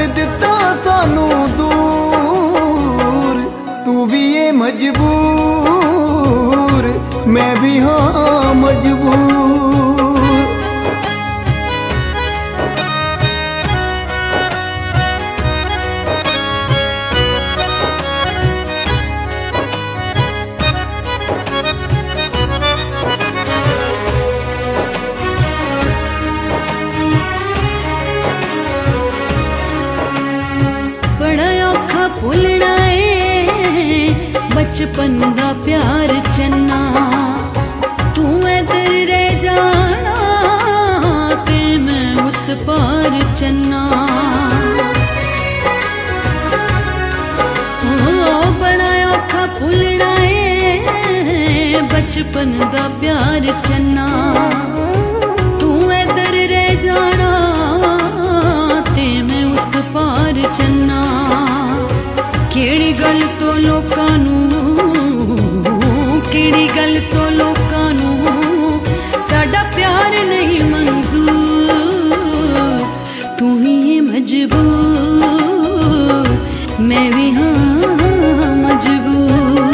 दिता सानू दूर। तू भी ये मजबूर, मैं भी हाँ मजबूर। भुलना है बचपन दा प्यार चन्ना, तू इधर रह जाना ते मैं उस पार चन्ना। बड़ा औखा भुलना है बचपन दा प्यार चन्ना, तू इधर रह जाना ते मैं उस पार चन्ना। केड़ी गल तो लोकां नूं, केड़ी गल तो लोकां नूं साडा प्यार नहीं मंजूर। तू ही है मजबूर, मैं भी हाँ मजबूर।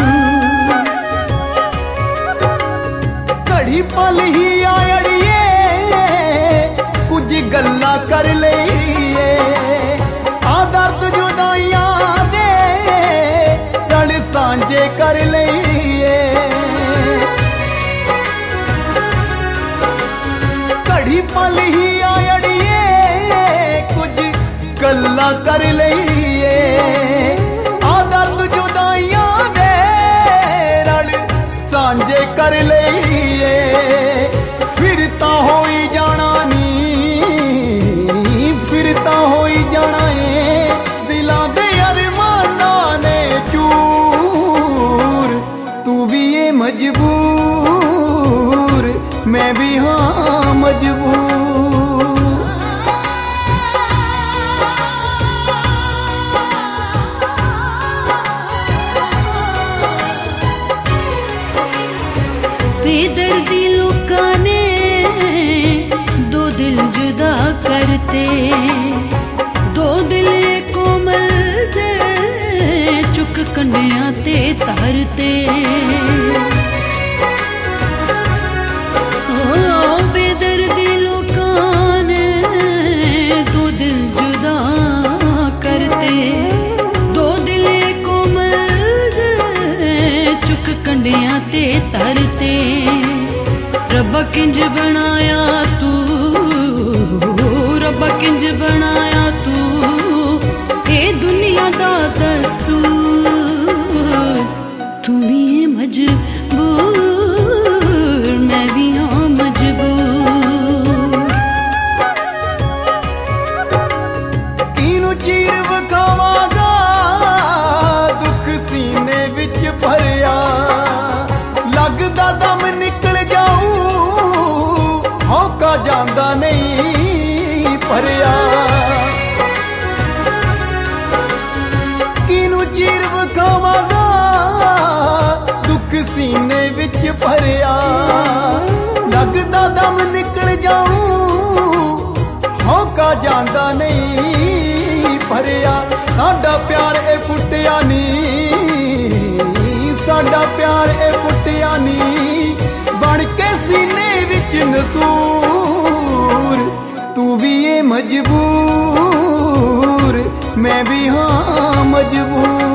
घड़ी पल ही आड़िए कुछ गल्लां कर लईए, आ दर्द जुदाइयां सांझे कर लईए। घड़ी पल ही आड़िए कुछ गल्लां कर लईए, आ दर्द जुदाइयां दे रल सांझे कर लईए। फिर तां होई जाना नी, फिर तां होई जाना है दिलां दे अरमानां ने चूर। तू भी ये मजबूर, मैं भी हाँ मजबूर। बेदर्दी लोकां ने दो दिल जुदा करते, दो दिल कोमल जे चुक कंडियां ते तरते। बेदर्दी लोकां ने दो दिल जुदा करते, दो दिल कोमल जे चुक कंडियां ते तरते। रब्बा किंज बनाया तू, रब्बा किंज बनाया तू, ए दुनिया दा दस्तूर। तू भी है मजबूर, मैं भी हाँ मजबूर। तीनू चीर विखावांगा दुख सीने विच भरिया, लगदा दम निकल जाऊं हौका जांदा नहीं भरिया। किनू चीर विखावांगा दुख सीने विच भरिया, लगदा दम निकल जाऊं हौका जांदा नहीं भरिया। साडा प्यार ए फुटिया नी, साडा प्यार ए फुटिया नी, बन के सीने विच नसूर। तू भी ये मजबूर, मैं भी हाँ मजबूर।